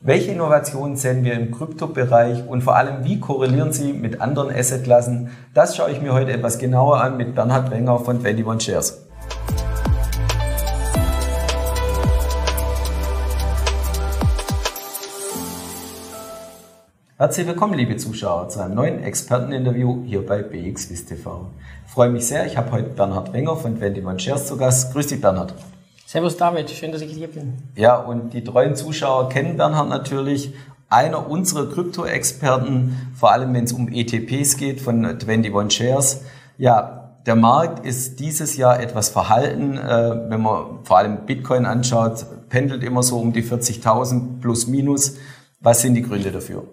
Welche Innovationen sehen wir im Kryptobereich und vor allem, wie korrelieren sie mit anderen Assetklassen? Das schaue ich mir heute etwas genauer an mit Bernhard Wenger von 21Shares. Herzlich willkommen, liebe Zuschauer, zu einem neuen Experteninterview hier bei BXWIST TV. Ich freue mich sehr, ich habe heute Bernhard Wenger von 21Shares zu Gast. Grüß dich, Bernhard. Servus David, schön, dass ich hier bin. Ja, und die treuen Zuschauer kennen Bernhard natürlich, einer unserer Krypto-Experten, vor allem wenn es um ETPs geht von 21Shares. Ja, der Markt ist dieses Jahr etwas verhalten, wenn man vor allem Bitcoin anschaut, pendelt immer so um die 40.000 plus minus. Was sind die Gründe dafür?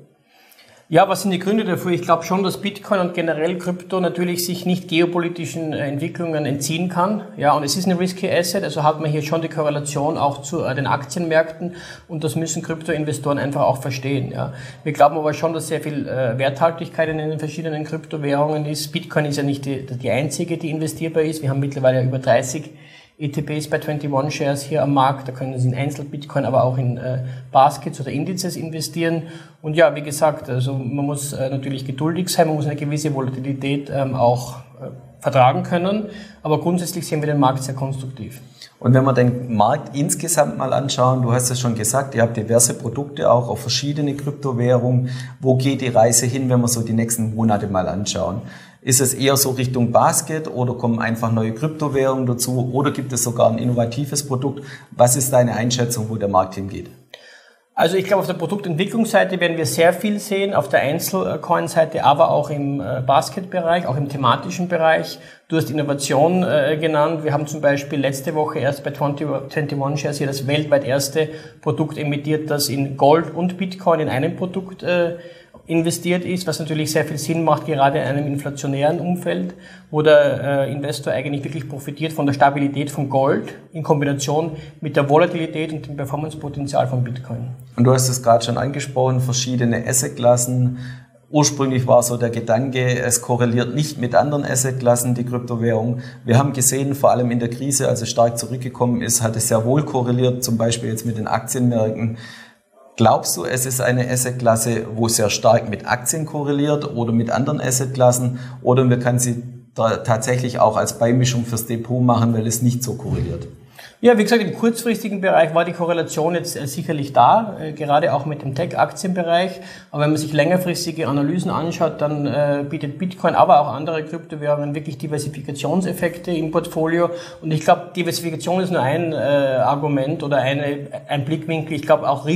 Ja, was sind die Gründe dafür? Ich glaube schon, dass Bitcoin und generell Krypto natürlich sich nicht geopolitischen Entwicklungen entziehen kann. Ja, und es ist ein risky Asset, also hat man hier schon die Korrelation auch zu den Aktienmärkten und das müssen Kryptoinvestoren einfach auch verstehen. Ja, wir glauben aber schon, dass sehr viel Werthaltigkeit in den verschiedenen Kryptowährungen ist. Bitcoin ist ja nicht die einzige, die investierbar ist. Wir haben mittlerweile über 30 ETPs bei 21Shares hier am Markt, da können Sie in Einzel-Bitcoin, aber auch in Baskets oder Indizes investieren. Und ja, wie gesagt, also man muss natürlich geduldig sein, man muss eine gewisse Volatilität auch vertragen können, aber grundsätzlich sehen wir den Markt sehr konstruktiv. Und wenn wir den Markt insgesamt mal anschauen, du hast es schon gesagt, ihr habt diverse Produkte auch auf verschiedene Kryptowährungen. Wo geht die Reise hin, wenn wir so die nächsten Monate mal anschauen? Ist es eher so Richtung Basket oder kommen einfach neue Kryptowährungen dazu oder gibt es sogar ein innovatives Produkt? Was ist deine Einschätzung, wo der Markt hingeht? Also ich glaube, auf der Produktentwicklungsseite werden wir sehr viel sehen, auf der Einzelcoin-Seite, aber auch im Basket-Bereich, auch im thematischen Bereich. Du hast Innovation genannt. Wir haben zum Beispiel letzte Woche erst bei 21Shares hier das weltweit erste Produkt emittiert, das in Gold und Bitcoin in einem Produkt investiert ist, was natürlich sehr viel Sinn macht, gerade in einem inflationären Umfeld, wo der Investor eigentlich wirklich profitiert von der Stabilität von Gold in Kombination mit der Volatilität und dem Performancepotenzial von Bitcoin. Und du hast es gerade schon angesprochen, verschiedene Assetklassen. Ursprünglich war so der Gedanke, es korreliert nicht mit anderen Assetklassen, die Kryptowährung. Wir haben gesehen, vor allem in der Krise, als es stark zurückgekommen ist, hat es sehr wohl korreliert, zum Beispiel jetzt mit den Aktienmärkten. Glaubst du, es ist eine Assetklasse, wo sehr stark mit Aktien korreliert oder mit anderen Assetklassen oder man kann sie tatsächlich auch als Beimischung fürs Depot machen, weil es nicht so korreliert? Ja, wie gesagt, im kurzfristigen Bereich war die Korrelation jetzt sicherlich da, gerade auch mit dem Tech-Aktienbereich. Aber wenn man sich längerfristige Analysen anschaut, dann bietet Bitcoin, aber auch andere Kryptowährungen wirklich Diversifikationseffekte im Portfolio. Und ich glaube, Diversifikation ist nur ein Argument oder ein Blickwinkel. Ich glaube, auch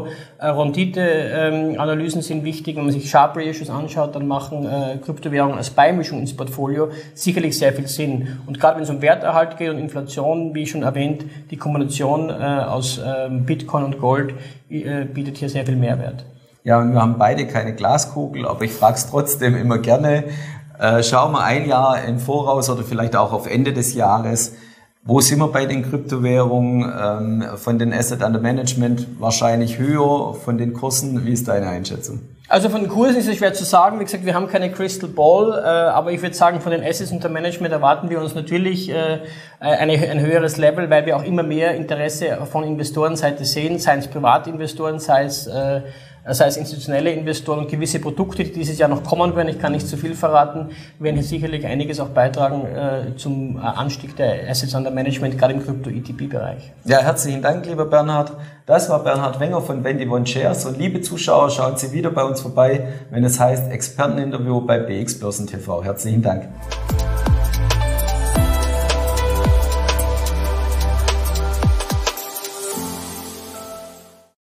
Risiko-Rendite-Analysen sind wichtig. Wenn man sich Sharpe Ratios anschaut, dann machen Kryptowährungen als Beimischung ins Portfolio sicherlich sehr viel Sinn. Und gerade wenn es um Werterhalt geht und Inflation, wie ich schon erwähnt, die Kombination aus Bitcoin und Gold bietet hier sehr viel Mehrwert. Ja, und wir haben beide keine Glaskugel, aber ich frage es trotzdem immer gerne. Schauen wir ein Jahr im Voraus oder vielleicht auch auf Ende des Jahres. Wo sind wir bei den Kryptowährungen? Von den Asset Under Management wahrscheinlich höher, von den Kursen. Wie ist deine Einschätzung? Also von den Kursen ist es schwer zu sagen. Wie gesagt, wir haben keine Crystal Ball, aber ich würde sagen, von den Assets unter Management erwarten wir uns natürlich ein höheres Level, weil wir auch immer mehr Interesse von Investorenseite sehen, sei es Privatinvestoren, sei es institutionelle Investoren und gewisse Produkte, die dieses Jahr noch kommen werden. Ich kann nicht zu viel verraten, werden hier sicherlich einiges auch beitragen zum Anstieg der Assets under Management, gerade im Krypto-ETP-Bereich. Ja, herzlichen Dank, lieber Bernhard. Das war Bernhard Wenger von 21Shares. Und liebe Zuschauer, schauen Sie wieder bei uns vorbei, wenn es heißt Experteninterview bei BX Börsen TV. Herzlichen Dank.